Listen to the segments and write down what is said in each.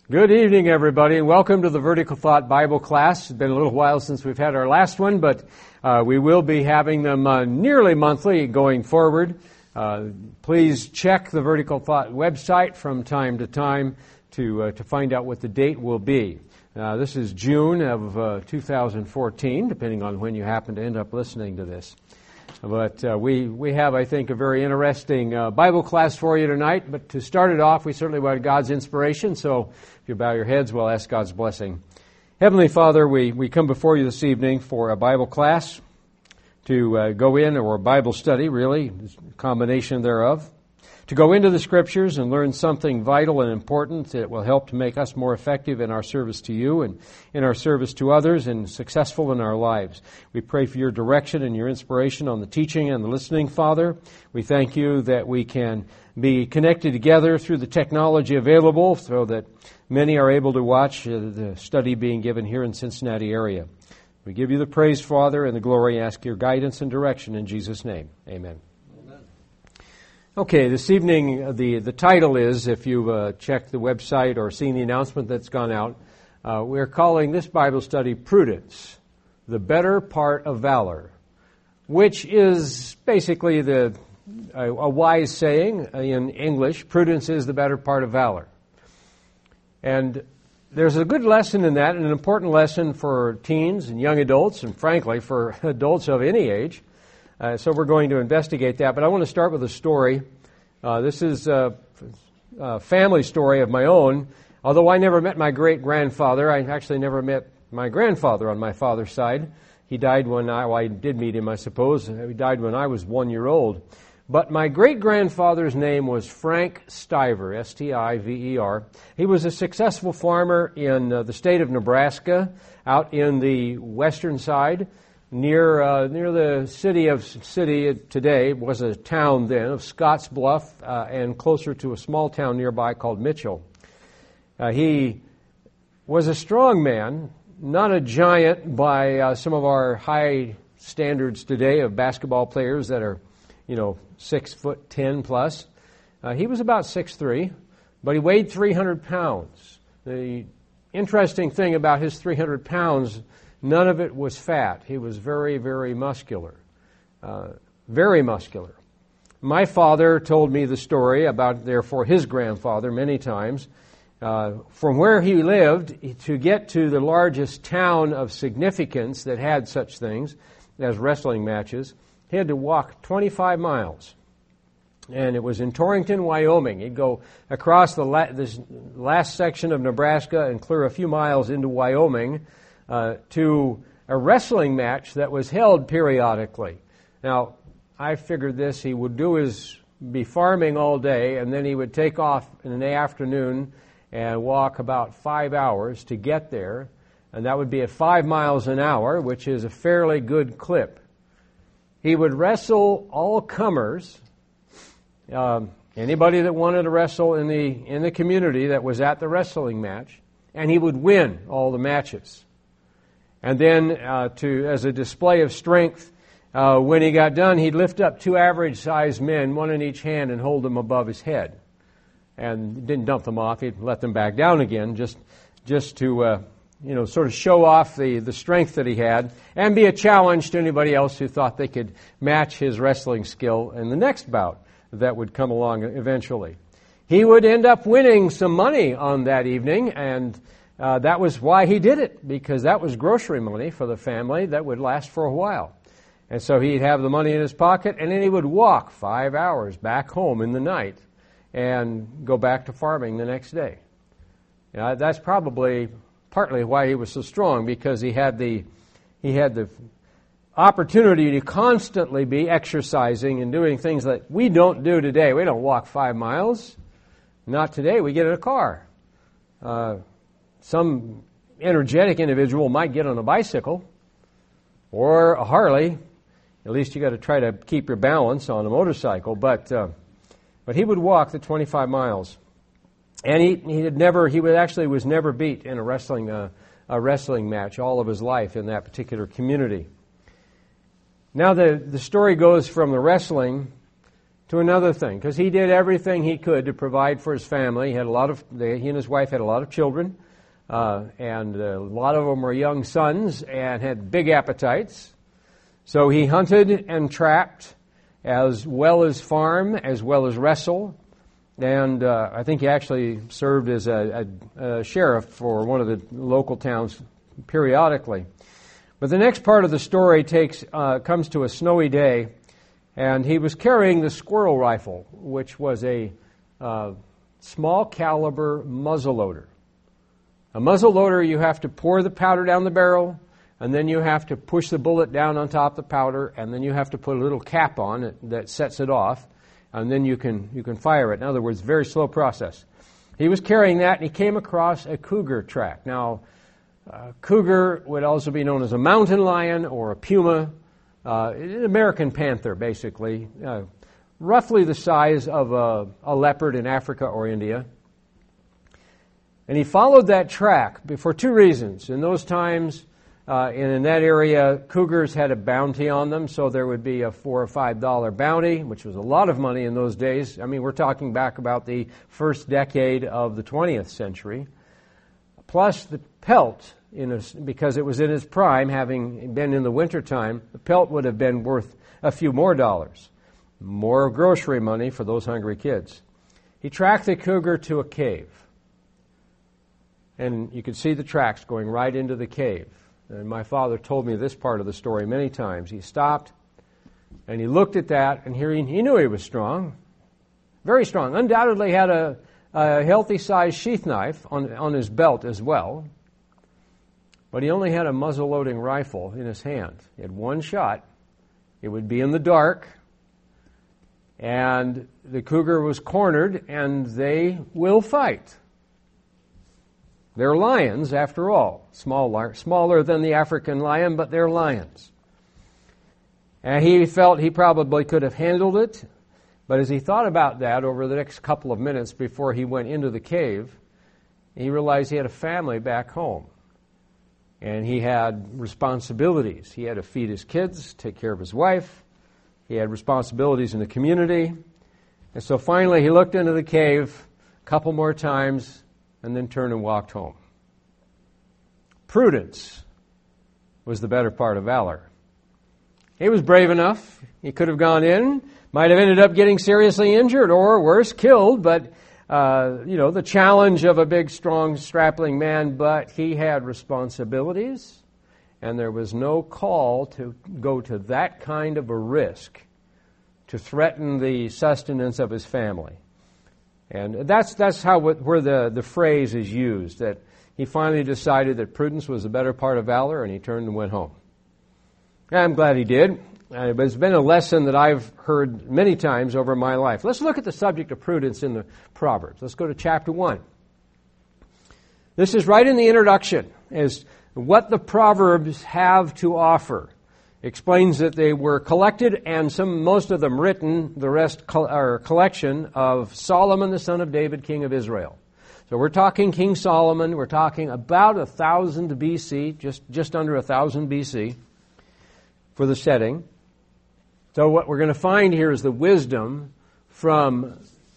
Good evening, everybody, and welcome to the Vertical Thought Bible class. It's been a little while since we've had our last one, but we will be having them nearly monthly going forward. Please check the Vertical Thought website from time to time to find out what the date will be. This is June of 2014, depending on when you happen to end up listening to this. But we have, I think, a very interesting Bible class for you tonight. But to start it off, we certainly want God's inspiration. So if you bow your heads, we'll ask God's blessing. Heavenly Father, we come before you this evening for a Bible class to go in, or a Bible study, really, a combination thereof, to go into the Scriptures and learn something vital and important that will help to make us more effective in our service to you and in our service to others and successful in our lives. We pray for your direction and your inspiration on the teaching and the listening, Father. We thank you that we can be connected together through the technology available so that many are able to watch the study being given here in Cincinnati area. We give you the praise, Father, and the glory. Ask your guidance and direction in Jesus' name. Amen. Okay, this evening the title is, if you've checked the website or seen the announcement that's gone out, we're calling this Bible study Prudence, the Better Part of Valor, which is basically a wise saying in English. Prudence is the better part of valor. And there's a good lesson in that, and an important lesson for teens and young adults, and frankly for adults of any age. So we're going to investigate that, but I want to start with a story. This is a family story of my own. Although I never met my great-grandfather, I actually never met my grandfather on my father's side. He died I did meet him, I suppose. He died when I was 1 year old. But my great-grandfather's name was Frank Stiver, S-T-I-V-E-R. He was a successful farmer in the state of Nebraska, out in the western side. Near the city today was a town then of Scotts Bluff, and closer to a small town nearby called Mitchell. He was a strong man, not a giant by some of our high standards today of basketball players that are, 6'10" plus. He was about 6'3", but he weighed 300 pounds. The interesting thing about his 300 pounds, none of it was fat. He was very, very muscular. Very muscular. My father told me the story about, therefore, his grandfather many times. From where he lived, to get to the largest town of significance that had such things as wrestling matches, he had to walk 25 miles. And it was in Torrington, Wyoming. He'd go across this last section of Nebraska and clear a few miles into Wyoming to a wrestling match that was held periodically. Now, I figured this, he would be farming all day, and then he would take off in the afternoon and walk about 5 hours to get there, and that would be at 5 miles an hour, which is a fairly good clip. He would wrestle all comers, anybody that wanted to wrestle in the community that was at the wrestling match, and he would win all the matches. And then, as a display of strength, when he got done, he'd lift up 2 average-sized men, one in each hand, and hold them above his head. And didn't dump them off; he'd let them back down again, just to sort of show off the strength that he had, and be a challenge to anybody else who thought they could match his wrestling skill in the next bout that would come along eventually. He would end up winning some money on that evening, and that was why he did it, because that was grocery money for the family that would last for a while. And so he'd have the money in his pocket, and then he would walk 5 hours back home in the night and go back to farming the next day. That's probably partly why he was so strong, because he had the opportunity to constantly be exercising and doing things that we don't do today. We don't walk 5 miles. Not today. We get in a car. Some energetic individual might get on a bicycle or a Harley. At least you got to try to keep your balance on a motorcycle. But he would walk the 25 miles, and he was never beat in a wrestling match all of his life in that particular community. Now the story goes from the wrestling to another thing, because he did everything he could to provide for his family. He and his wife had a lot of children, and a lot of them were young sons and had big appetites. So he hunted and trapped, as well as farm, as well as wrestle. And I think he actually served as a sheriff for one of the local towns periodically. But the next part of the story comes to a snowy day, and he was carrying the squirrel rifle, which was a small caliber muzzleloader. A muzzleloader, you have to pour the powder down the barrel, and then you have to push the bullet down on top of the powder, and then you have to put a little cap on it that sets it off, and then you can fire it. In other words, very slow process. He was carrying that, and he came across a cougar track. Now, cougar would also be known as a mountain lion or a puma, an American panther, basically, roughly the size of a leopard in Africa or India. And he followed that track for two reasons. In those times, in that area, cougars had a bounty on them, so there would be a $4 or $5 bounty, which was a lot of money in those days. I mean, we're talking back about the first decade of the 20th century. Plus the pelt, because it was in its prime, having been in the wintertime, the pelt would have been worth a few more dollars. More grocery money for those hungry kids. He tracked the cougar to a cave. And you could see the tracks going right into the cave. And my father told me this part of the story many times. He stopped, and he looked at that, and he knew he was strong. Very strong. Undoubtedly had a healthy-sized sheath knife on his belt as well. But he only had a muzzle-loading rifle in his hand. He had one shot. It would be in the dark. And the cougar was cornered, and they will fight. They're lions, after all. Smaller than the African lion, but they're lions. And he felt he probably could have handled it. But as he thought about that over the next couple of minutes before he went into the cave, he realized he had a family back home. And he had responsibilities. He had to feed his kids, take care of his wife. He had responsibilities in the community. And so finally he looked into the cave a couple more times and then turned and walked home. Prudence was the better part of valor. He was brave enough. He could have gone in, might have ended up getting seriously injured or worse, killed, but the challenge of a big, strong, strapling man, but he had responsibilities, and there was no call to go to that kind of a risk to threaten the sustenance of his family. And that's where the phrase is used, that he finally decided that prudence was the better part of valor, and he turned and went home. And I'm glad he did. But it's been a lesson that I've heard many times over my life. Let's look at the subject of prudence in the Proverbs. Let's go to chapter 1. This is right in the introduction, as what the Proverbs have to offer. Explains that they were collected, and most of them written, the rest are a collection of Solomon, the son of David, king of Israel. So we're talking King Solomon. We're talking about 1000 BC, just under 1000 BC for the setting. So what we're going to find here is the wisdom from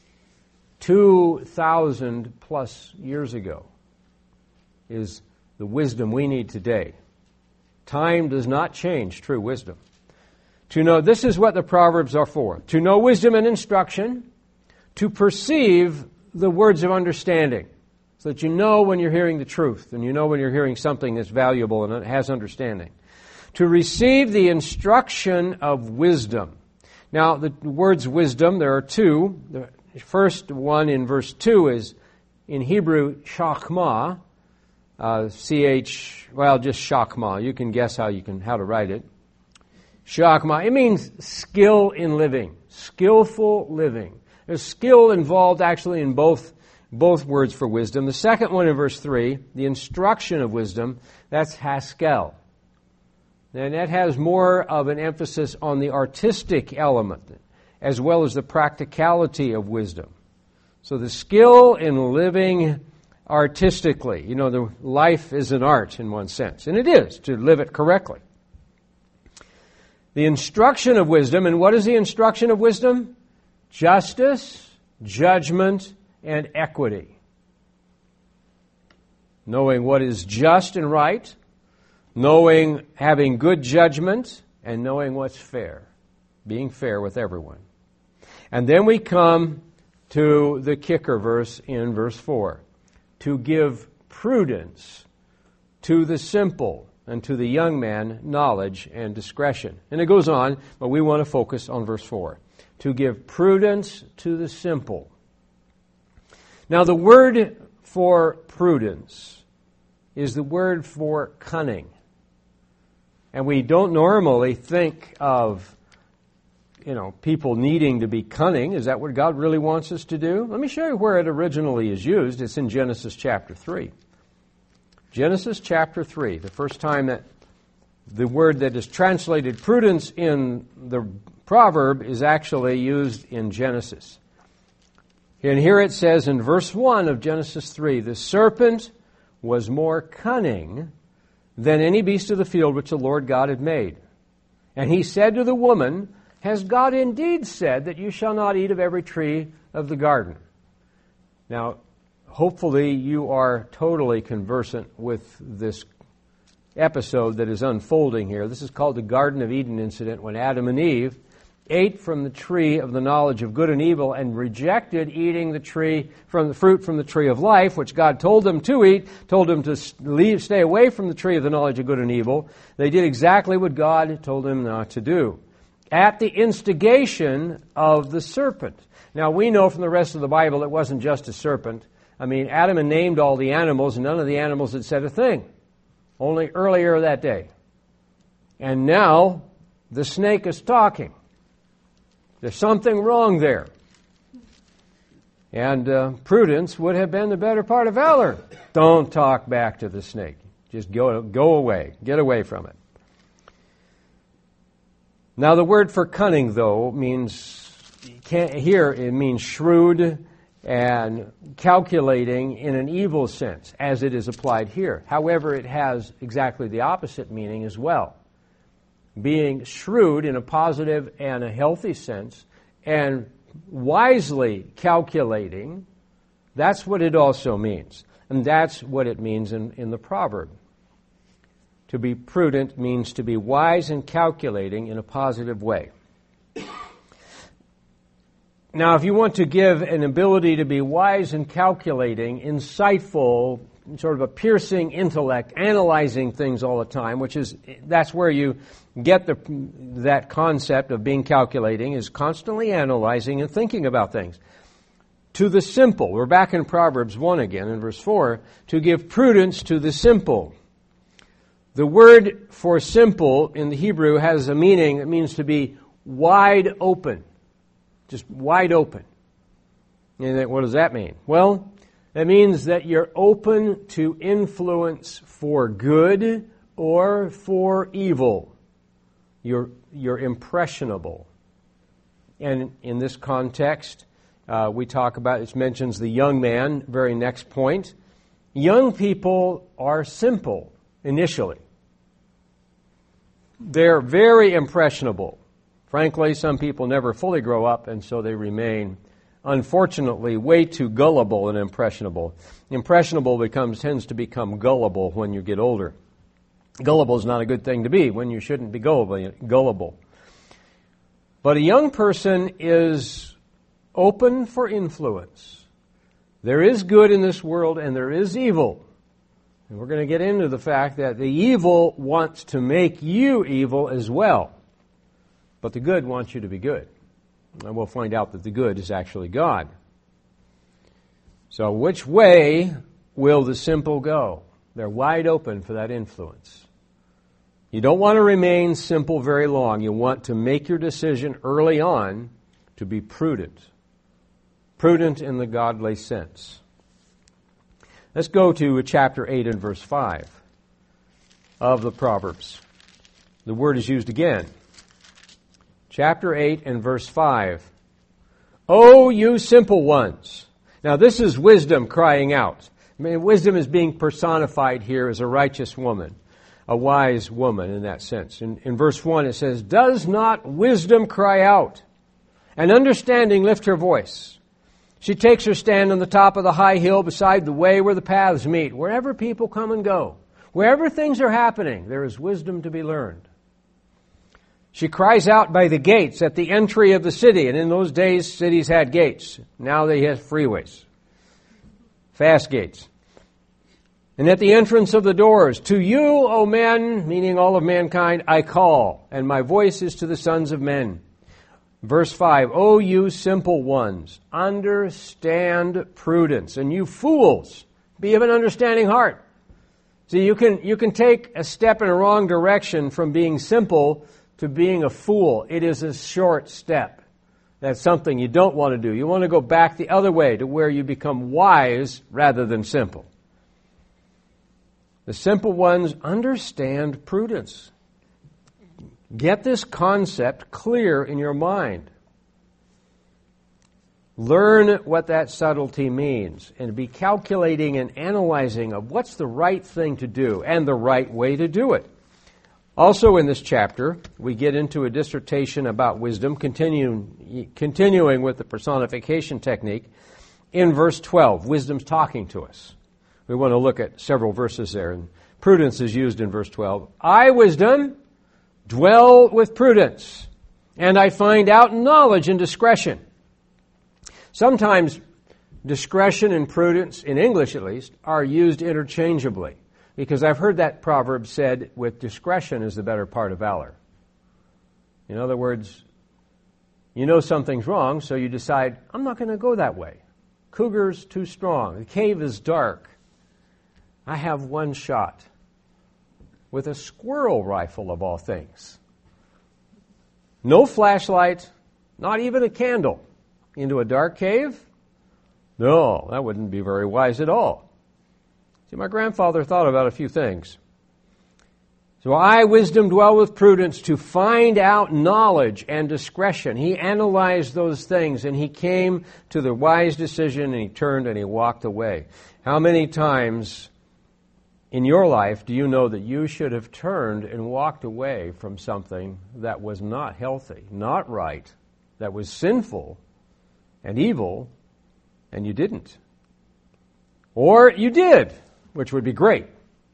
2,000 plus years ago is the wisdom we need today. Time does not change true wisdom. To know, this is what the Proverbs are for. To know wisdom and instruction, to perceive the words of understanding, so that you know when you're hearing the truth, and you know when you're hearing something that's valuable and it has understanding. To receive the instruction of wisdom. Now, the words wisdom, there are two. The first one in verse 2 is in Hebrew, chachma, just chachma. You can guess how to write it. Chachma, it means skill in living, skillful living. There's skill involved actually in both words for wisdom. The second one in verse 3, the instruction of wisdom, that's haskel. And that has more of an emphasis on the artistic element as well as the practicality of wisdom. So the skill in living artistically. The life is an art in one sense, and it is, to live it correctly. The instruction of wisdom, and what is the instruction of wisdom? justice, judgment, and equity. Knowing what is just and right, having good judgment, and knowing what's fair. Being fair with everyone. And then we come to the kicker verse in verse 4. To give prudence to the simple, and to the young man knowledge and discretion. And it goes on, but we want to focus on verse 4. To give prudence to the simple. Now the word for prudence is the word for cunning. And we don't normally think of, people needing to be cunning. Is that what God really wants us to do? Let me show you where it originally is used. It's in Genesis chapter 3. Genesis chapter 3, the first time that the word that is translated prudence in the proverb is actually used in Genesis. And here it says in verse 1 of Genesis 3, the serpent was more cunning than any beast of the field which the Lord God had made. And he said to the woman, has God indeed said that you shall not eat of every tree of the garden? Now, hopefully you are totally conversant with this episode that is unfolding here. This is called the Garden of Eden incident, when Adam and Eve ate from the tree of the knowledge of good and evil and rejected eating the fruit from the tree of life, which God told them to eat, told them to stay away from the tree of the knowledge of good and evil. They did exactly what God told them not to do, at the instigation of the serpent. Now, we know from the rest of the Bible it wasn't just a serpent. Adam had named all the animals, and none of the animals had said a thing. Only earlier that day. And now, the snake is talking. There's something wrong there. And prudence would have been the better part of valor. Don't talk back to the snake. Just go away. Get away from it. Now, the word for cunning, though, means shrewd and calculating in an evil sense, as it is applied here. However, it has exactly the opposite meaning as well. Being shrewd in a positive and a healthy sense, and wisely calculating, that's what it also means. And that's what it means in the proverb. To be prudent means to be wise and calculating in a positive way. Now, if you want to give an ability to be wise and calculating, insightful, sort of a piercing intellect, analyzing things all the time, that's where you get that concept of being calculating, is constantly analyzing and thinking about things. To the simple, we're back in Proverbs 1 again, in verse 4, to give prudence to the simple. The word for simple in the Hebrew has a meaning that means to be wide open. Just wide open. And what does that mean? Well, that means that you're open to influence for good or for evil. You're impressionable. And in this context, we talk about, it mentions the young man, very next point. Young people are simple initially. They're very impressionable. Frankly, some people never fully grow up, and so they remain, unfortunately, way too gullible and impressionable. Impressionable tends to become gullible when you get older. Gullible is not a good thing to be when you shouldn't be gullible. But a young person is open for influence. There is good in this world and there is evil. And we're going to get into the fact that the evil wants to make you evil as well. But the good wants you to be good. And we'll find out that the good is actually God. So which way will the simple go? They're wide open for that influence. You don't want to remain simple very long. You want to make your decision early on to be prudent. Prudent in the godly sense. Let's go to chapter 8 and verse 5 of the Proverbs. The word is used again. Chapter 8 and verse 5. O you simple ones. Now this is wisdom crying out. Wisdom is being personified here as a righteous woman, a wise woman in that sense. In verse 1 it says, does not wisdom cry out, And understanding lifts her voice. She takes her stand on the top of the high hill beside the way where the paths meet. Wherever people come and go, wherever things are happening, there is wisdom to be learned. She cries out by the gates at the entry of the city. And in those days, cities had gates. Now they have freeways. Fast gates. And at the entrance of the doors, to you, O men, meaning all of mankind, I call, and my voice is to the sons of men. Verse 5, O you simple ones, understand prudence, and you fools, be of an understanding heart. See, you can take a step in a wrong direction from being simple to being a fool. It is a short step. That's something you don't want to do. You want to go back the other way to where you become wise rather than simple. The simple ones understand prudence. Get this concept clear in your mind. Learn what that subtlety means and be calculating and analyzing of what's the right thing to do and the right way to do it. Also in this chapter, we get into a dissertation about wisdom, continuing with the personification technique. In verse 12, wisdom's talking to us. We want to look at several verses there, and prudence is used in verse 12. I, wisdom, dwell with prudence, and I find out knowledge and discretion. Sometimes discretion and prudence, in English at least, are used interchangeably, because I've heard that proverb said with discretion is the better part of valor. In other words, you know something's wrong, so you decide, I'm not going to go that way. Cougar's too strong. The cave is dark. I have one shot with a squirrel rifle of all things. No flashlight, not even a candle. Into a dark cave? No, that wouldn't be very wise at all. See, my grandfather thought about a few things. So I, wisdom, dwell with prudence to find out knowledge and discretion. He analyzed those things and he came to the wise decision and he turned and he walked away. How many times in your life do you know that you should have turned and walked away from something that was not healthy, not right, that was sinful and evil, and you didn't? Or you did, which would be great.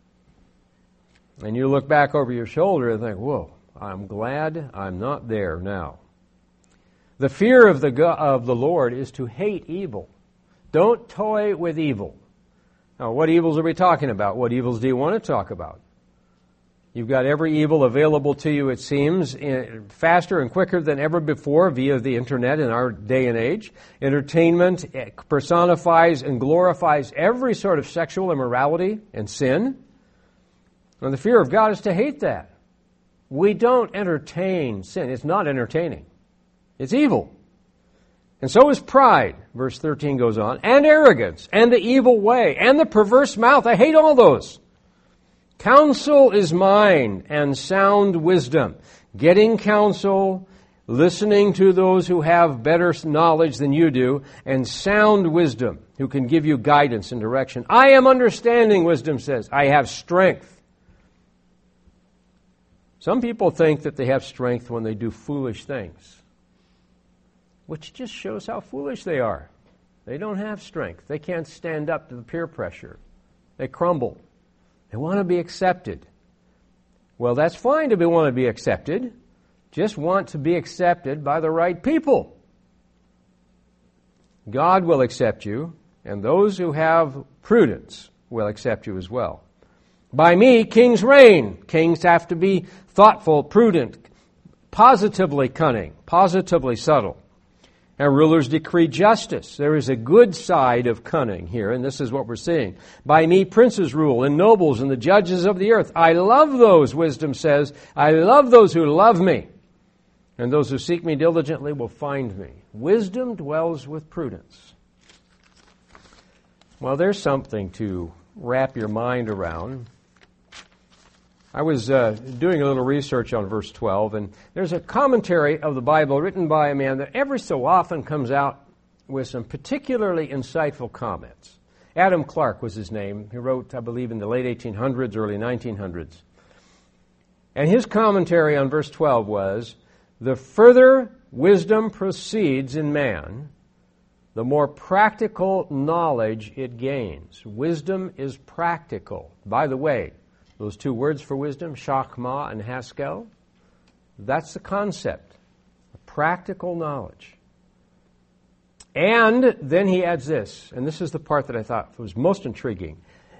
And you look back over your shoulder and think, whoa, I'm glad I'm not there now. The fear of the Lord is to hate evil. Don't toy with evil. Now, what evils are we talking about? What evils do you want to talk about? You've got every evil available to you, it seems, faster and quicker than ever before via the internet in our day and age. Entertainment personifies and glorifies every sort of sexual immorality and sin. And the fear of God is to hate that. We don't entertain sin. It's not entertaining. It's evil. And so is pride, verse 13 goes on, and arrogance, and the evil way, and the perverse mouth. I hate all those. Counsel is mine, and sound wisdom. Getting counsel, listening to those who have better knowledge than you do, and sound wisdom, who can give you guidance and direction. I am understanding, wisdom says. I have strength. Some people think that they have strength when they do foolish things, which just shows how foolish they are. They don't have strength. They can't stand up to the peer pressure. They crumble. They want to be accepted. Well, that's fine to want to be accepted. Just want to be accepted by the right people. God will accept you, and those who have prudence will accept you as well. By me, kings reign. Kings have to be thoughtful, prudent, positively cunning, positively subtle. And rulers decree justice. There is a good side of cunning here, and this is what we're seeing. By me, princes rule, and nobles, and the judges of the earth. I love those, wisdom says. I love those who love me. And those who seek me diligently will find me. Wisdom dwells with prudence. Well, there's something to wrap your mind around. I was doing a little research on verse 12, and there's a commentary of the Bible written by a man that every so often comes out with some particularly insightful comments. Adam Clarke was his name. He wrote, I believe, in the late 1800s, early 1900s. And his commentary on verse 12 was, the further wisdom proceeds in man, the more practical knowledge it gains. Wisdom is practical. By the way, those two words for wisdom, chachma and haskel, that's the concept, practical knowledge. And then he adds this, and this is the part that I thought was most intriguing.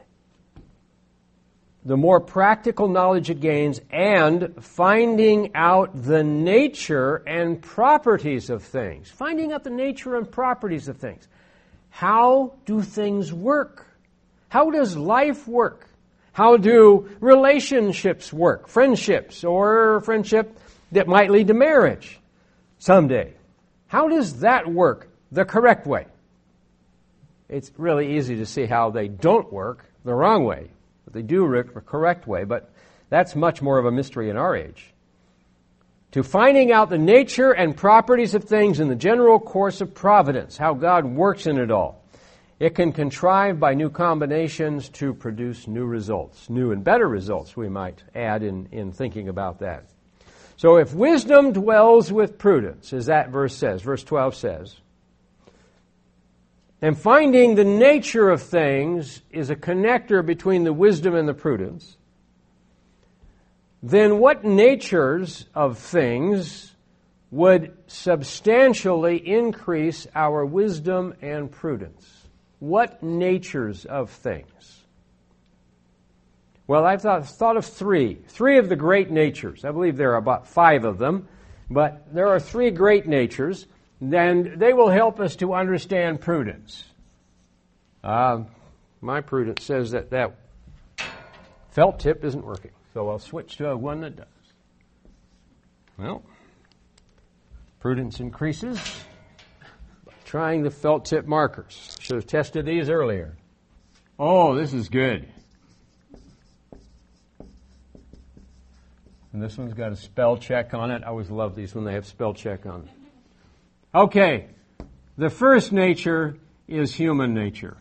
The more practical knowledge it gains, and finding out the nature and properties of things. Finding out the nature and properties of things. How do things work? How does life work? How do relationships work? Friendships, or friendship that might lead to marriage someday. How does that work the correct way? It's really easy to see how they don't work the wrong way. But they do work the correct way, but that's much more of a mystery in our age. To finding out the nature and properties of things in the general course of providence, how God works in it all. It can contrive by new combinations to produce new results, new and better results, we might add in thinking about that. So if wisdom dwells with prudence, as that verse says, verse 12 says, and finding the nature of things is a connector between the wisdom and the prudence, then what natures of things would substantially increase our wisdom and prudence? What natures of things? Well, I've thought of three of the great natures. I believe there are about 5 of them, but there are 3 great natures, and they will help us to understand prudence. My prudence says that felt tip isn't working, so I'll switch to one that does. Well, prudence increases by trying the felt tip markers. Should have tested these earlier. Oh, this is good. And this one's got a spell check on it. I always love these when they have spell check on them. Okay, the first nature is human nature.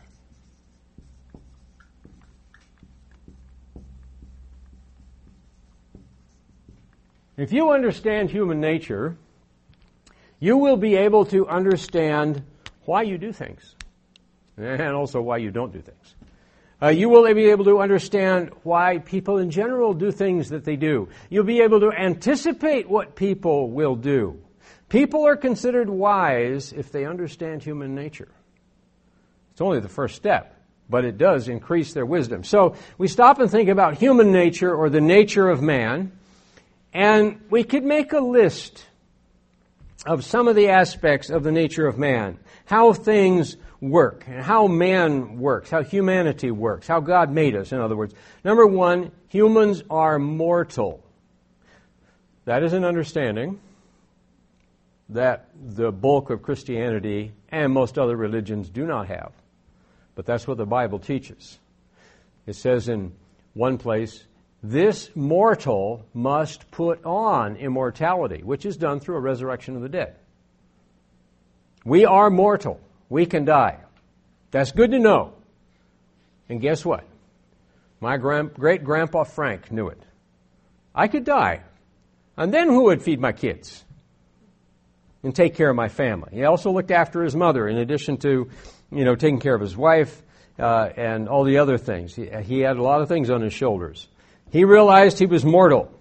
If you understand human nature, you will be able to understand why you do things, and also why you don't do things. You will be able to understand why people in general do things that they do. You'll be able to anticipate what people will do. People are considered wise if they understand human nature. It's only the first step, but it does increase their wisdom. So we stop and think about human nature or the nature of man, and we could make a list of some of the aspects of the nature of man, how things work, and how man works, how humanity works, how God made us, in other words. Number 1, humans are mortal. That is an understanding that the bulk of Christianity and most other religions do not have. But that's what the Bible teaches. It says in one place, this mortal must put on immortality, which is done through a resurrection of the dead. We are mortal. We can die. That's good to know. And guess what? My great-grandpa Frank knew it. I could die. And then who would feed my kids and take care of my family? He also looked after his mother in addition to, taking care of his wife and all the other things. He had a lot of things on his shoulders. He realized he was mortal.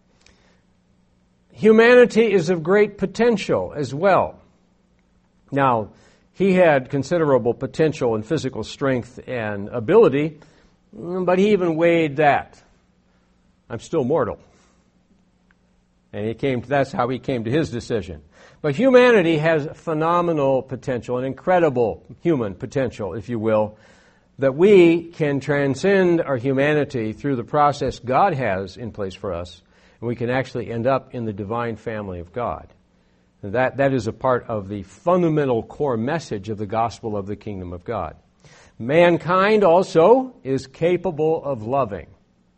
Humanity is of great potential as well. Now, he had considerable potential in physical strength and ability, but he even weighed that. I'm still mortal. And that's how he came to his decision. But humanity has phenomenal potential, an incredible human potential, if you will, that we can transcend our humanity through the process God has in place for us, and we can actually end up in the divine family of God. And that is a part of the fundamental core message of the gospel of the kingdom of God. Mankind also is capable of loving.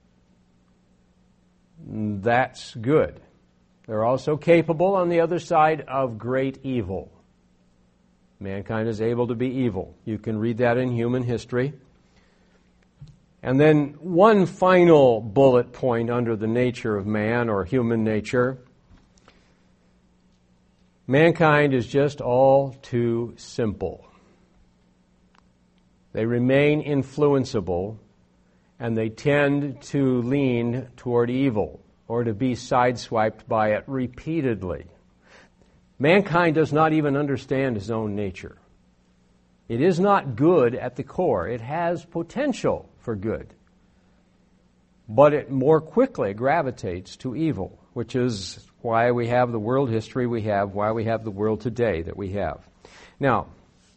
That's good. They're also capable, on the other side, of great evil. Mankind is able to be evil. You can read that in human history. And then one final bullet point under the nature of man or human nature. Mankind is just all too simple. They remain influenceable, and they tend to lean toward evil or to be sideswiped by it repeatedly. Mankind does not even understand his own nature. It is not good at the core. It has potential for good. But it more quickly gravitates to evil, which is why we have the world history we have, why we have the world today that we have. Now,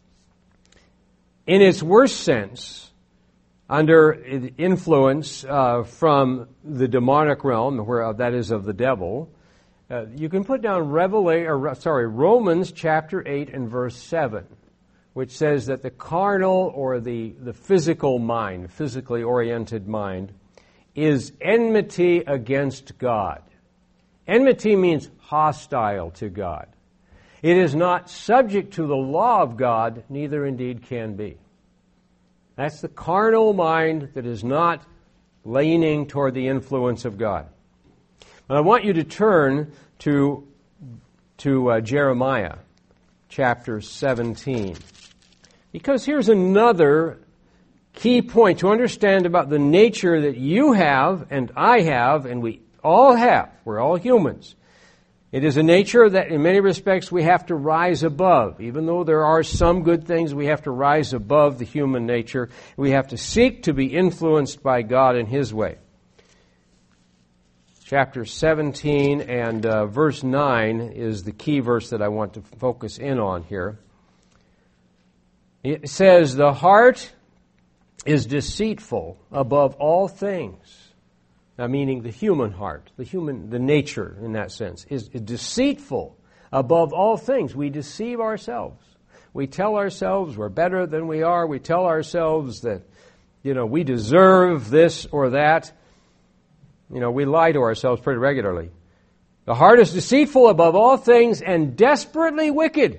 in its worst sense, under influence from the demonic realm, where that is of the devil, you can put down Romans chapter 8 and verse 7, which says that the carnal or the physical mind, physically oriented mind, is enmity against God. Enmity means hostile to God. It is not subject to the law of God, neither indeed can be. That's the carnal mind that is not leaning toward the influence of God. And I want you to turn to Jeremiah chapter 17. Because here's another key point to understand about the nature that you have and I have and we all have. We're all humans. It is a nature that in many respects we have to rise above. Even though there are some good things, we have to rise above the human nature. We have to seek to be influenced by God in His way. Chapter 17 and verse 9 is the key verse that I want to focus in on here. It says, "The heart is deceitful above all things." Now, meaning the human heart, the nature in that sense, is deceitful above all things. We deceive ourselves. We tell ourselves we're better than we are. We tell ourselves that, we deserve this or that. We lie to ourselves pretty regularly. The heart is deceitful above all things and desperately wicked.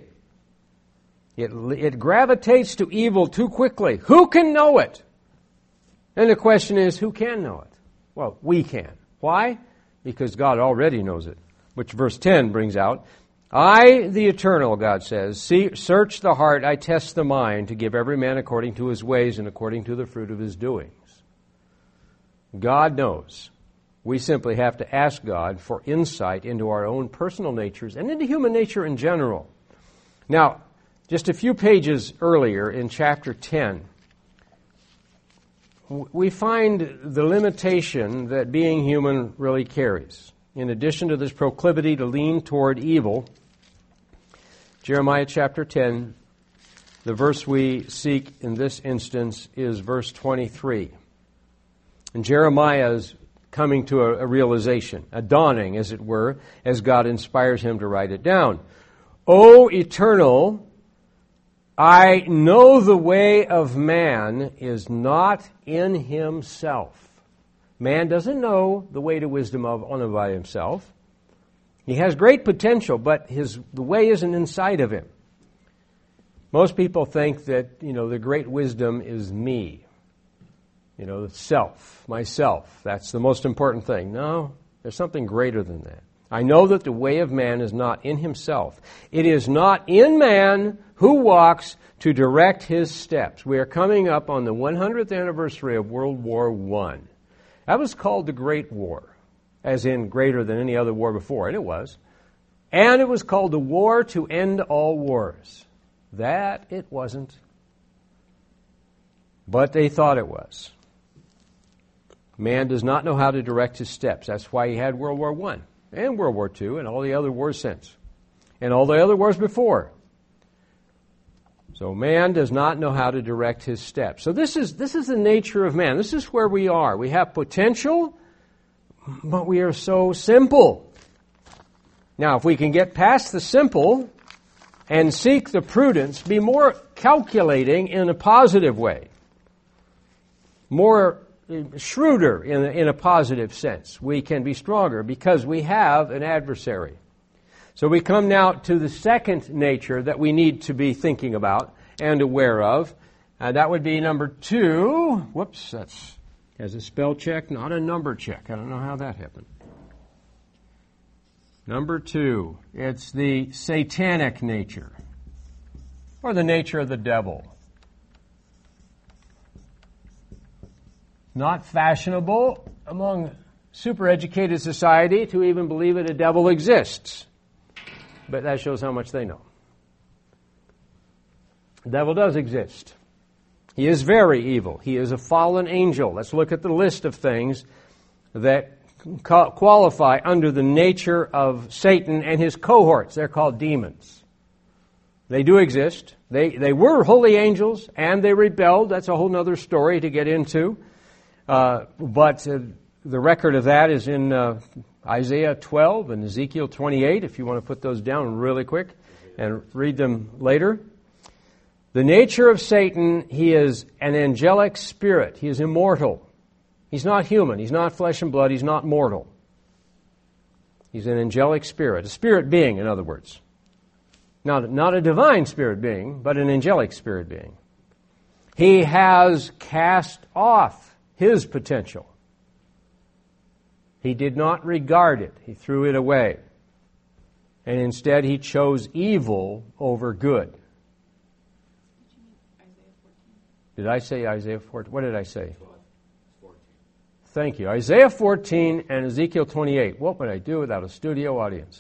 It gravitates to evil too quickly. Who can know it? And the question is, who can know it? Well, we can. Why? Because God already knows it, which verse 10 brings out. "I, the Eternal," God says, "search the heart, I test the mind, to give every man according to his ways and according to the fruit of his doings." God knows. We simply have to ask God for insight into our own personal natures and into human nature in general. Now, just a few pages earlier in chapter 10, we find the limitation that being human really carries. In addition to this proclivity to lean toward evil, Jeremiah chapter 10, the verse we seek in this instance is verse 23. And Jeremiah is coming to a realization, a dawning, as it were, as God inspires him to write it down. "O Eternal, I know the way of man is not in himself." Man doesn't know the way to wisdom only by himself. He has great potential, but the way isn't inside of him. Most people think that, the great wisdom is me. Self, myself. That's the most important thing. No, there's something greater than that. I know that the way of man is not in himself. It is not in man who walks to direct his steps. We are coming up on the 100th anniversary of World War I. That was called the Great War, as in greater than any other war before, and it was. And it was called the War to End All Wars. That it wasn't. But they thought it was. Man does not know how to direct his steps. That's why he had World War I and World War II and all the other wars since and all the other wars before. So man does not know how to direct his steps. So this is the nature of man. This is where we are. We have potential, but we are so simple. Now, if we can get past the simple and seek the prudence, be more calculating in a positive way, more shrewder in a positive sense, we can be stronger because we have an adversary. So we come now to the second nature that we need to be thinking about and aware of. That would be number 2. Whoops, that's as a spell check, not a number check. I don't know how that happened. Number 2, it's the satanic nature, or the nature of the devil. Not fashionable among super-educated society to even believe that a devil exists. But that shows how much they know. The devil does exist. He is very evil. He is a fallen angel. Let's look at the list of things that qualify under the nature of Satan and his cohorts. They're called demons. They do exist. They were holy angels, and they rebelled. That's a whole other story to get into. But the record of that is in Isaiah 12 and Ezekiel 28, if you want to put those down really quick and read them later. The nature of Satan, he is an angelic spirit. He is immortal. He's not human. He's not flesh and blood. He's not mortal. He's an angelic spirit, a spirit being, in other words. Not a divine spirit being, but an angelic spirit being. He has cast off his potential. He did not regard it. He threw it away. And instead he chose evil over good. Did I say Isaiah 14? What did I say? 14. Thank you. Isaiah 14 and Ezekiel 28. What would I do without a studio audience?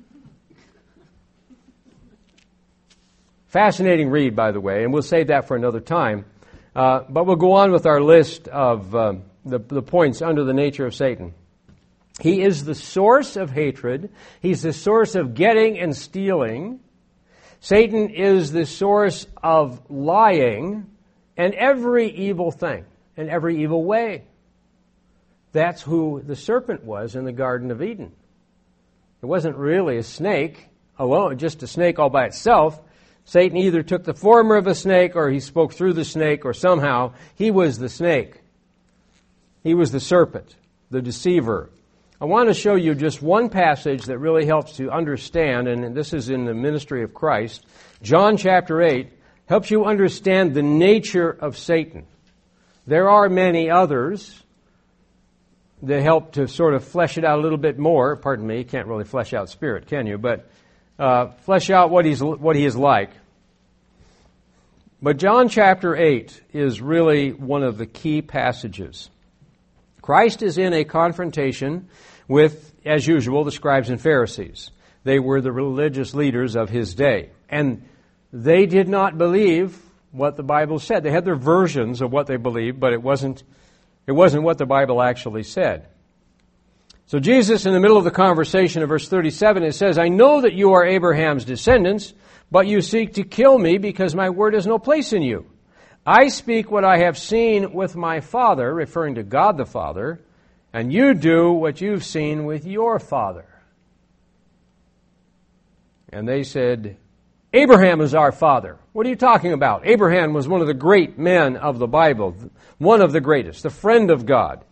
Fascinating read, by the way, and we'll save that for another time. But we'll go on with our list of the points under the nature of Satan. He is the source of hatred. He's the source of getting and stealing. Satan is the source of lying and every evil thing and every evil way. That's who the serpent was in the Garden of Eden. It wasn't really a snake alone, just a snake all by itself. Satan either took the form of a snake or he spoke through the snake, or somehow he was the snake. He was the serpent, the deceiver. I want to show you just one passage that really helps to understand, and this is in the ministry of Christ. John chapter 8 helps you understand the nature of Satan. There are many others that help to sort of flesh it out a little bit more. Pardon me, you can't really flesh out spirit, can you? But flesh out what he is like. But John chapter 8 is really one of the key passages. Christ is in a confrontation with, as usual, the scribes and Pharisees. They were the religious leaders of his day. And they did not believe what the Bible said. They had their versions of what they believed, but it wasn't what the Bible actually said. So Jesus, in the middle of the conversation of verse 37, it says, "I know that you are Abraham's descendants, but you seek to kill me because my word has no place in you. I speak what I have seen with my Father," referring to God the Father, "and you do what you've seen with your father." And they said, "Abraham is our father." What are you talking about? Abraham was one of the great men of the Bible, one of the greatest, the friend of God,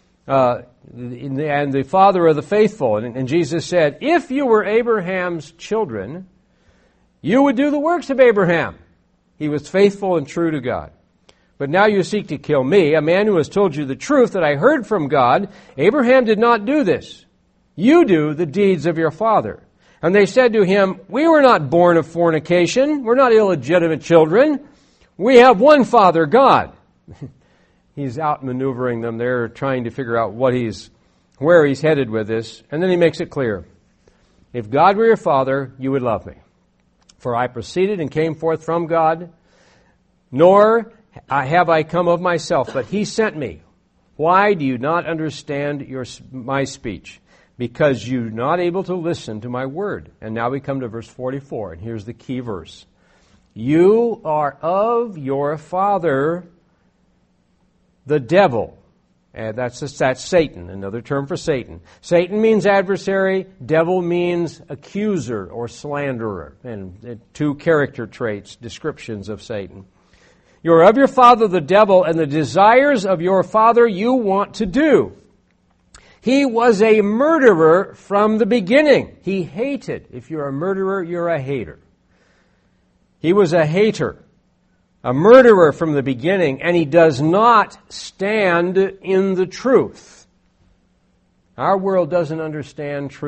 and the father of the faithful. And Jesus said, "If you were Abraham's children, you would do the works of Abraham." He was faithful and true to God. "But now you seek to kill me, a man who has told you the truth that I heard from God. Abraham did not do this. You do the deeds of your father." And they said to him, "We were not born of fornication. We're not illegitimate children. We have one Father, God." He's outmaneuvering them. They're trying to figure out where he's headed with this. And then he makes it clear. "If God were your father, you would love me. For I proceeded and came forth from God, nor have I come of myself, but he sent me. Why do you not understand my speech? Because you're not able to listen to my word." And now we come to verse 44, and here's the key verse. "You are of your father, the devil." And that's Satan, another term for Satan. Satan means adversary. Devil means accuser or slanderer. And two character traits, descriptions of Satan. "You are of your father, the devil, and the desires of your father you want to do. He was a murderer from the beginning." He hated. If you're a murderer, you're a hater. He was a hater. A murderer from the beginning, and he does not stand in the truth. Our world doesn't understand truth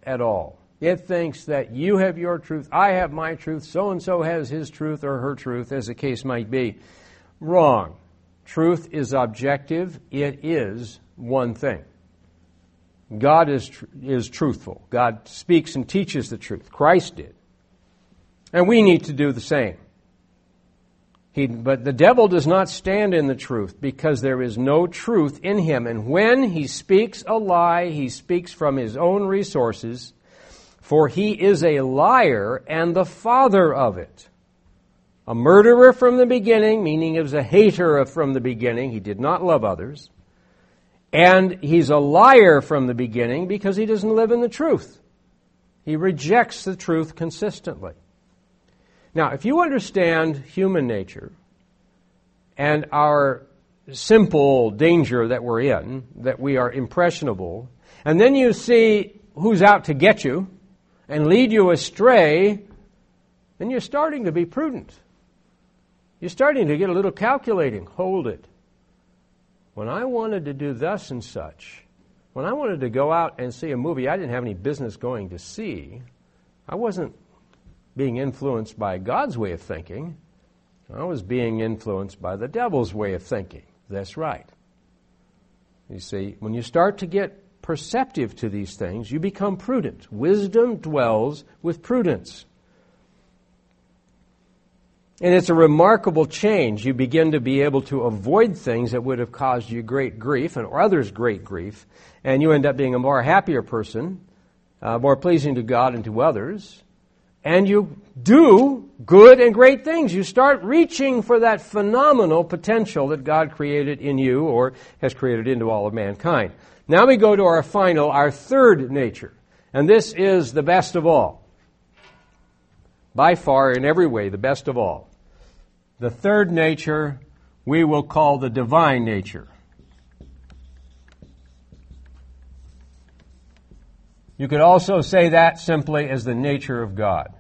at all. It thinks that you have your truth, I have my truth, so-and-so has his truth or her truth, as the case might be. Wrong. Truth is objective. It is one thing. God is truthful. God speaks and teaches the truth. Christ did. And we need to do the same. But the devil does not stand in the truth because there is no truth in him. And when he speaks a lie, he speaks from his own resources, for he is a liar and the father of it. A murderer from the beginning, meaning he was a hater from the beginning. He did not love others. And he's a liar from the beginning because he doesn't live in the truth. He rejects the truth consistently. Now, if you understand human nature and our simple danger that we're in, that we are impressionable, and then you see who's out to get you and lead you astray, then you're starting to be prudent. You're starting to get a little calculating. Hold it. When I wanted to do thus and such, when I wanted to go out and see a movie I didn't have any business going to see, I wasn't being influenced by God's way of thinking. I was being influenced by the devil's way of thinking. That's right. You see, when you start to get perceptive to these things, you become prudent. Wisdom dwells with prudence. And it's a remarkable change. You begin to be able to avoid things that would have caused you great grief or others great grief, and you end up being a more happier person, more pleasing to God and to others. And you do good and great things. You start reaching for that phenomenal potential that God created in you or has created into all of mankind. Now we go to our third nature. And this is the best of all. By far, in every way, the best of all. The third nature we will call the divine nature. You could also say that simply as the nature of God.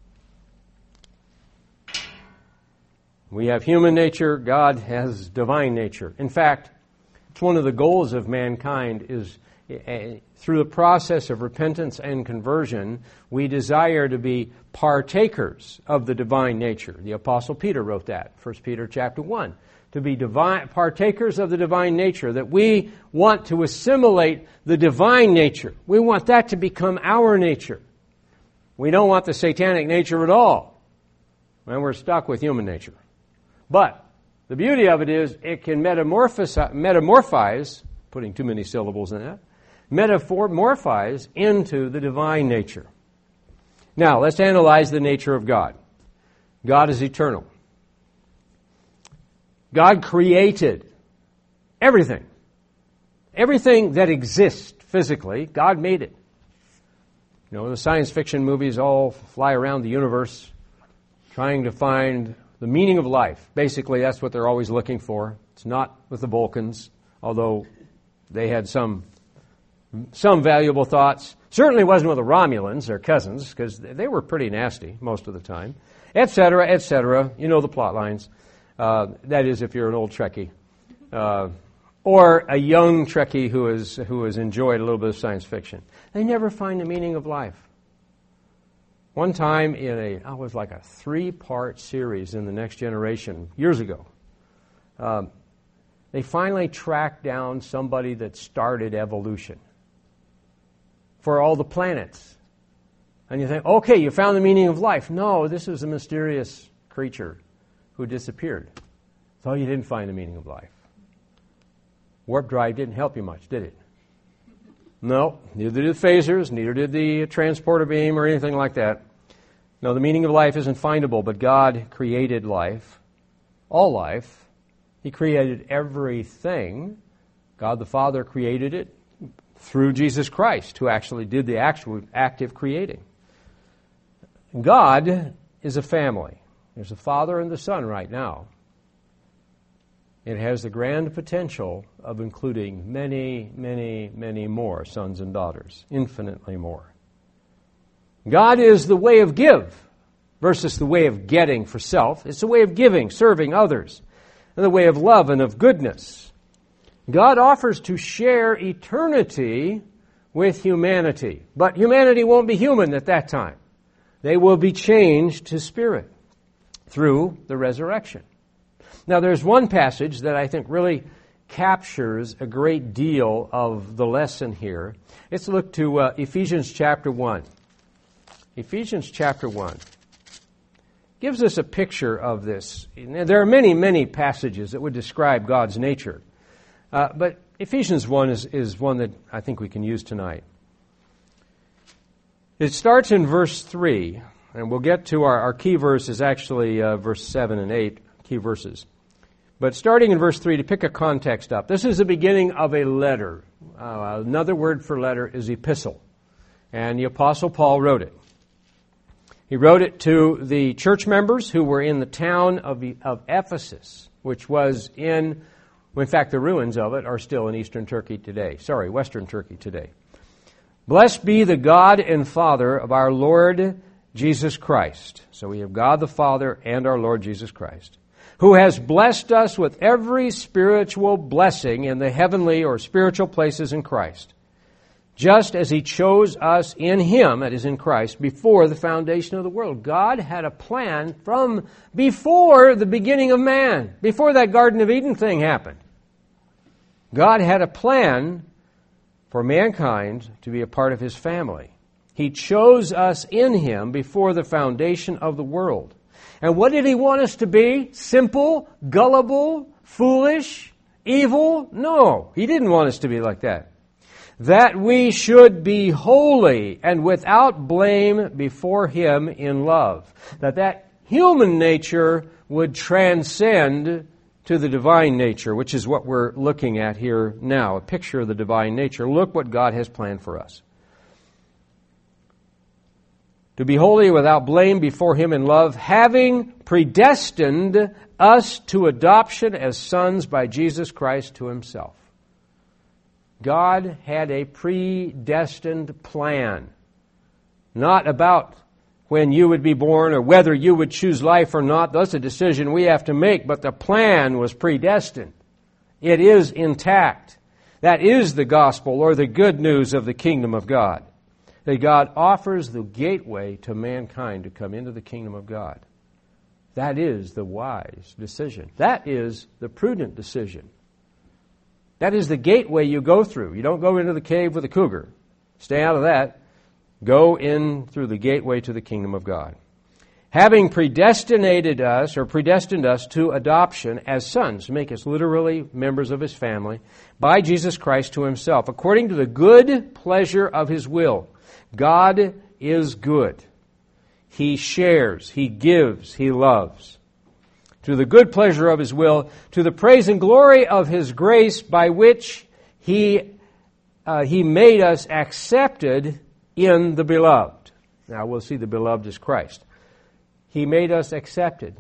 We have human nature, God has divine nature. In fact, it's one of the goals of mankind is through the process of repentance and conversion, we desire to be partakers of the divine nature. The Apostle Peter wrote that, 1 Peter chapter 1. To be partakers of the divine nature, that we want to assimilate the divine nature. We want that to become our nature. We don't want the satanic nature at all. And we're stuck with human nature. But the beauty of it is it can metamorphize, putting too many syllables in that, metamorphize into the divine nature. Now, let's analyze the nature of God. God is eternal. God created everything. Everything that exists physically, God made it. You know, the science fiction movies all fly around the universe trying to find the meaning of life. Basically, that's what they're always looking for. It's not with the Vulcans, although they had some valuable thoughts. Certainly wasn't with the Romulans, their cousins, because they were pretty nasty most of the time, etc., etc. You know the plot lines. That is, if you're an old Trekkie, or a young Trekkie who has enjoyed a little bit of science fiction. They never find the meaning of life. One time it was like a 3-part series in The Next Generation years ago. They finally tracked down somebody that started evolution for all the planets. And you think, okay, you found the meaning of life. No, this is a mysterious creature who disappeared. So you didn't find the meaning of life. Warp drive didn't help you much, did it? No, neither did phasers, neither did the transporter beam or anything like that. No, the meaning of life isn't findable, but God created life, all life. He created everything. God the Father created it through Jesus Christ, who actually did the actual active creating. God is a family. There's a Father and the Son right now. It has the grand potential of including many, many, many more sons and daughters, infinitely more. God is the way of give versus the way of getting for self. It's the way of giving, serving others, and the way of love and of goodness. God offers to share eternity with humanity. But humanity won't be human at that time. They will be changed to spirit through the resurrection. Now, there's one passage that I think really captures a great deal of the lesson here. Let's look to Ephesians chapter 1. Ephesians chapter 1 gives us a picture of this. There are many, many passages that would describe God's nature. But Ephesians 1 is one that I think we can use tonight. It starts in verse 3, and we'll get to our key verse is actually verse 7 and 8, key verses. But starting in verse 3, to pick a context up, this is the beginning of a letter. Another word for letter is epistle. And the Apostle Paul wrote it. He wrote it to the church members who were in the town of Ephesus, which was in fact, the ruins of it are still in Western Turkey today. Blessed be the God and Father of our Lord Jesus Christ. So we have God the Father and our Lord Jesus Christ, who has blessed us with every spiritual blessing in the heavenly or spiritual places in Christ, just as He chose us in Him, that is in Christ, before the foundation of the world. God had a plan from before the beginning of man, before that Garden of Eden thing happened. God had a plan for mankind to be a part of His family. He chose us in Him before the foundation of the world. And what did He want us to be? Simple, gullible, foolish, evil? No, He didn't want us to be like that. That we should be holy and without blame before Him in love. That human nature would transcend to the divine nature, which is what we're looking at here now, a picture of the divine nature. Look what God has planned for us. To be holy without blame before Him in love, having predestined us to adoption as sons by Jesus Christ to Himself. God had a predestined plan, not about when you would be born or whether you would choose life or not. That's a decision we have to make, but the plan was predestined. It is intact. That is the gospel or the good news of the kingdom of God. That God offers the gateway to mankind to come into the kingdom of God. That is the wise decision. That is the prudent decision. That is the gateway you go through. You don't go into the cave with a cougar. Stay out of that. Go in through the gateway to the kingdom of God. Having predestined us to adoption as sons, to make us literally members of His family, by Jesus Christ to Himself, according to the good pleasure of His will. God is good. He shares, He gives, He loves. To the good pleasure of His will, to the praise and glory of His grace, by which He made us accepted in the beloved. Now we'll see the beloved is Christ. He made us accepted.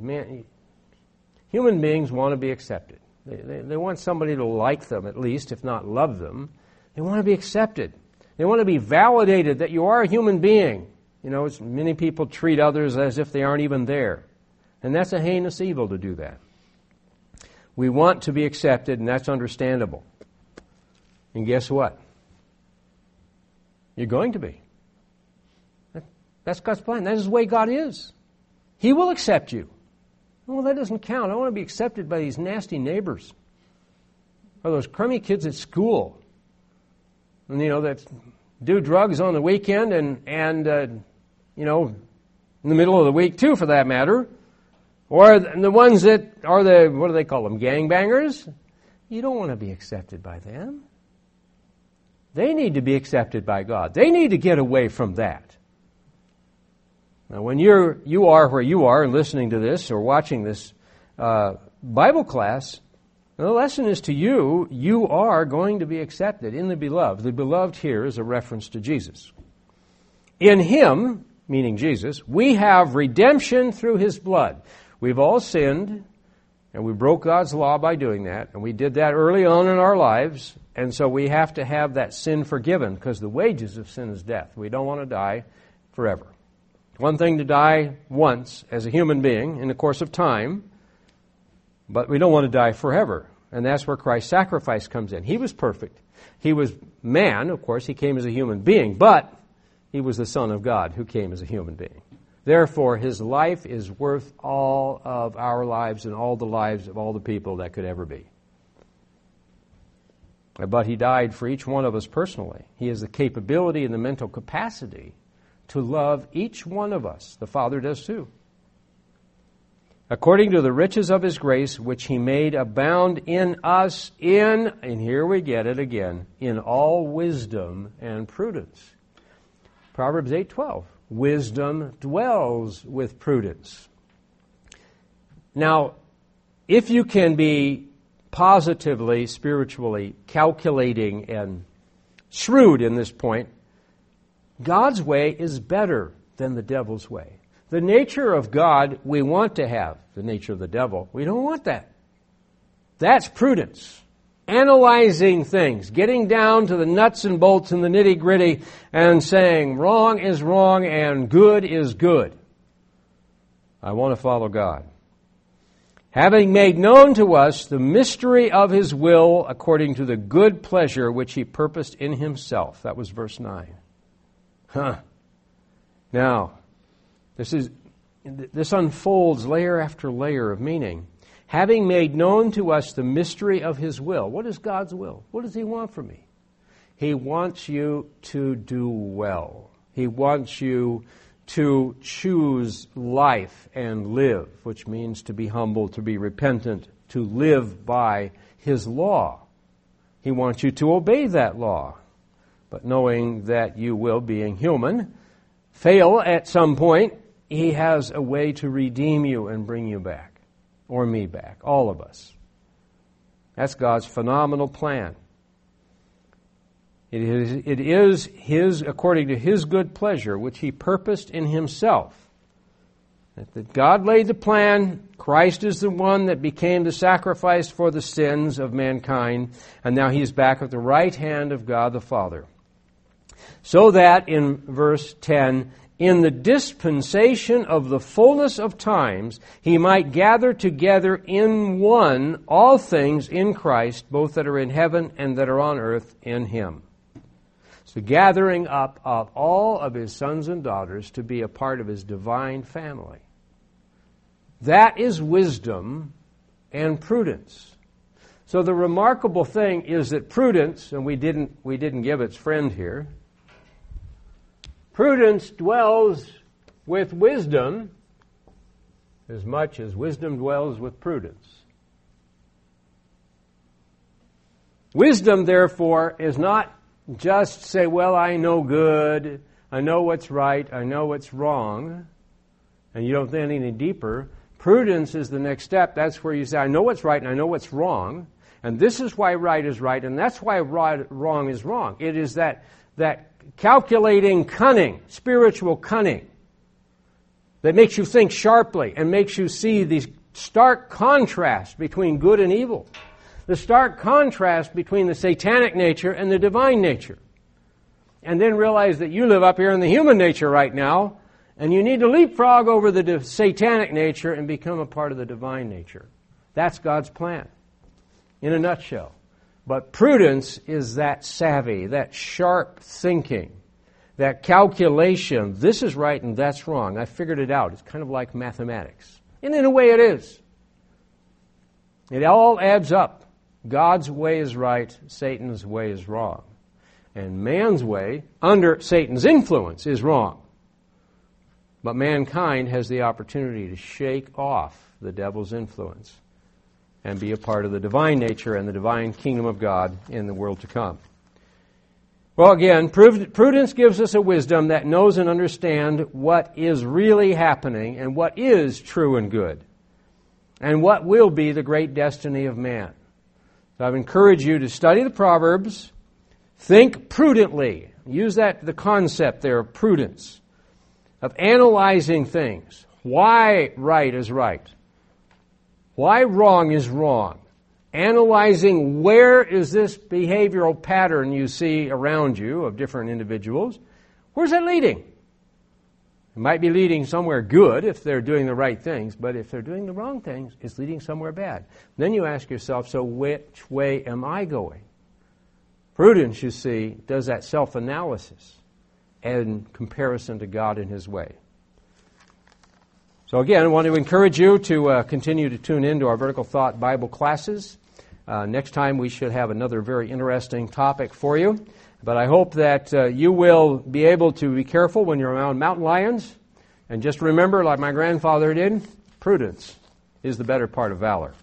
Human beings want to be accepted. They want somebody to like them, at least, if not love them. They want to be accepted. They want to be validated that you are a human being. You know, many people treat others as if they aren't even there. And that's a heinous evil to do that. We want to be accepted, and that's understandable. And guess what? You're going to be. That's God's plan. That is the way God is. He will accept you. Well, that doesn't count. I want to be accepted by these nasty neighbors. Or those crummy kids at school. And, that do drugs on the weekend and in the middle of the week too, for that matter. Or the ones that are what do they call them, gangbangers? You don't want to be accepted by them. They need to be accepted by God. They need to get away from that. Now, when you are where you are and listening to this or watching this Bible class, the lesson is to you, you are going to be accepted in the beloved. The beloved here is a reference to Jesus. In Him, meaning Jesus, we have redemption through His blood. We've all sinned, and we broke God's law by doing that, and we did that early on in our lives, and so we have to have that sin forgiven, because the wages of sin is death. We don't want to die forever. One thing to die once as a human being in the course of time, but we don't want to die forever And that's where Christ's sacrifice comes in. He was perfect. He was man, of course. He came as a human being, but he was the Son of God who came as a human being. Therefore, his life is worth all of our lives and all the lives of all the people that could ever be. But he died for each one of us personally. He has the capability and the mental capacity to love each one of us. The Father does too. According to the riches of his grace, which he made abound in us and here we get it again, in all wisdom and prudence. Proverbs 8:12. Wisdom dwells with prudence. Now, if you can be positively, spiritually calculating and shrewd in this point, God's way is better than the devil's way. The nature of God we want to have. The nature of the devil, we don't want that. That's prudence. Analyzing things, getting down to the nuts and bolts and the nitty-gritty and saying wrong is wrong and good is good. I want to follow God. Having made known to us the mystery of his will according to the good pleasure which he purposed in himself. That was verse 9. Now, this unfolds layer after layer of meaning. Having made known to us the mystery of his will. What is God's will? What does he want from me? He wants you to do well. He wants you to choose life and live, which means to be humble, to be repentant, to live by his law. He wants you to obey that law, but knowing that you will, being human, fail at some point, he has a way to redeem you and bring you back. Or me back, all of us. That's God's phenomenal plan. It is his, according to his good pleasure, which he purposed in himself. That God laid the plan, Christ is the one that became the sacrifice for the sins of mankind, and now he's back at the right hand of God the Father. So that, in verse 10, in the dispensation of the fullness of times, he might gather together in one all things in Christ, both that are in heaven and that are on earth in him. So gathering up of all of his sons and daughters to be a part of his divine family. That is wisdom and prudence. So the remarkable thing is that prudence, and we didn't give its friend here, prudence dwells with wisdom as much as wisdom dwells with prudence. Wisdom, therefore, is not just say, well, I know good, I know what's right, I know what's wrong, and you don't think any deeper. Prudence is the next step. That's where you say, I know what's right and I know what's wrong, and this is why right is right, and that's why wrong is wrong. It is that calculating cunning, spiritual cunning, that makes you think sharply and makes you see the stark contrast between good and evil, the stark contrast between the satanic nature and the divine nature, and then realize that you live up here in the human nature right now, and you need to leapfrog over the satanic nature and become a part of the divine nature. That's God's plan, in a nutshell. But prudence is that savvy, that sharp thinking, that calculation. This is right and that's wrong. I figured it out. It's kind of like mathematics. And in a way it is. It all adds up. God's way is right, Satan's way is wrong. And man's way, under Satan's influence, is wrong. But mankind has the opportunity to shake off the devil's influence and be a part of the divine nature and the divine kingdom of God in the world to come. Well, again, prudence gives us a wisdom that knows and understands what is really happening and what is true and good, and what will be the great destiny of man. So I've encouraged you to study the Proverbs, think prudently. Use the concept there of prudence, of analyzing things. Why right is right? Why wrong is wrong? Analyzing where is this behavioral pattern you see around you of different individuals, where's that leading? It might be leading somewhere good if they're doing the right things, but if they're doing the wrong things, it's leading somewhere bad. Then you ask yourself, so which way am I going? Prudence, you see, does that self-analysis and comparison to God and His way. So again, I want to encourage you to continue to tune in to our Vertical Thought Bible classes. Next time we should have another very interesting topic for you. But I hope that you will be able to be careful when you're around mountain lions. And just remember, like my grandfather did, prudence is the better part of valor.